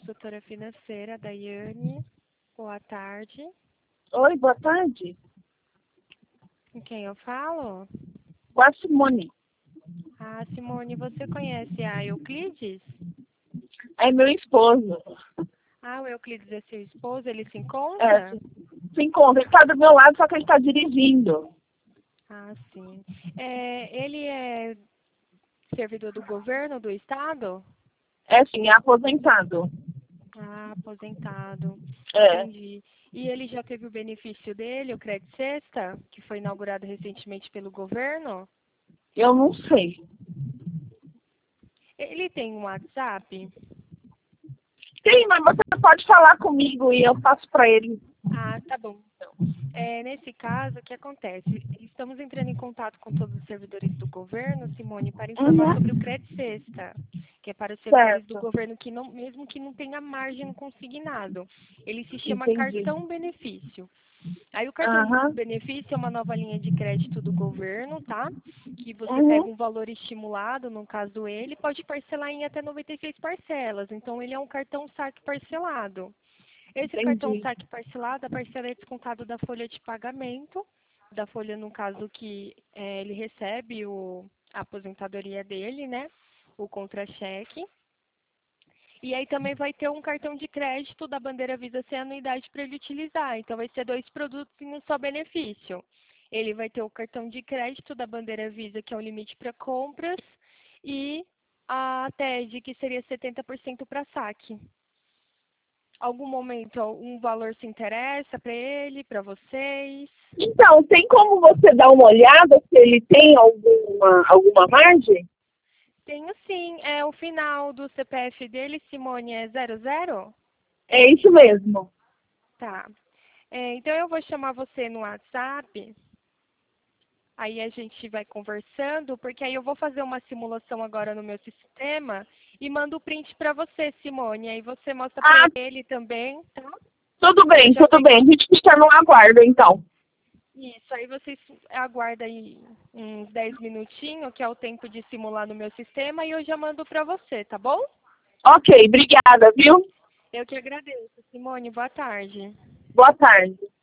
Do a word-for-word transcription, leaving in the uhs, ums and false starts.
consultora financeira, Daiane. Boa tarde. Oi, boa tarde. Com quem eu falo? Com a Simone. Ah, Simone, você conhece a Euclides? É meu esposo. Ah, o Euclides é seu esposo, ele se É, encontra? se, se encontra. Ele está do meu lado, só que ele está dirigindo. Ah, sim. É, ele é servidor do governo do estado? É sim, é aposentado. Ah, aposentado. É, Entendi. E ele já teve o benefício dele, o Crédito Sexta, que foi inaugurado recentemente pelo governo? eu não sei. Ele tem um WhatsApp? Sim, mas você pode falar comigo e eu passo para ele. Ah, tá bom, então. É, nesse caso, o que acontece? Estamos entrando em contato com todos os servidores do governo, Simone, para informar sobre o Uhum. Crédito Sexta, que é para os servidores do Certo, governo que não, mesmo que não tenha margem no consignado. Ele se chama entendi. cartão benefício. Aí o cartão Aham. benefício é uma nova linha de crédito do governo, tá? Que você pega Uhum. um valor estimulado, no caso ele, pode parcelar em até noventa e seis parcelas. Então ele é um cartão saque parcelado. Esse cartão Entendi. saque parcelado, a parcela é descontada da folha de pagamento, da folha, no caso, que eh, ele recebe o, a aposentadoria dele, né? O contra-cheque. E aí também vai ter um cartão de crédito da Bandeira Visa sem anuidade para ele utilizar. Então vai ser dois produtos em um só benefício. Ele vai ter o cartão de crédito da Bandeira Visa, que é o limite para compras, e a T E D, que seria setenta por cento para saque. Algum momento um valor se interessa para ele, para vocês? Então, tem como você dar uma olhada se ele tem alguma, alguma margem? Tenho sim. É o final do C P F dele, Simone, é zero zero? É isso mesmo. Tá. É, então eu vou chamar você no WhatsApp. Aí a gente vai conversando, porque aí eu vou fazer uma simulação agora no meu sistema e mando o print para você, Simone. Aí você mostra Ah, para ele também, tá? tudo Eu bem, já tudo pego bem. A gente fica no aguardo, então. isso. Aí vocês aguardam aí uns dez minutinhos, que é o tempo de simular no meu sistema, e eu já mando para você, tá bom? Ok, obrigada, viu? Eu que agradeço, Simone. Boa tarde. Boa tarde.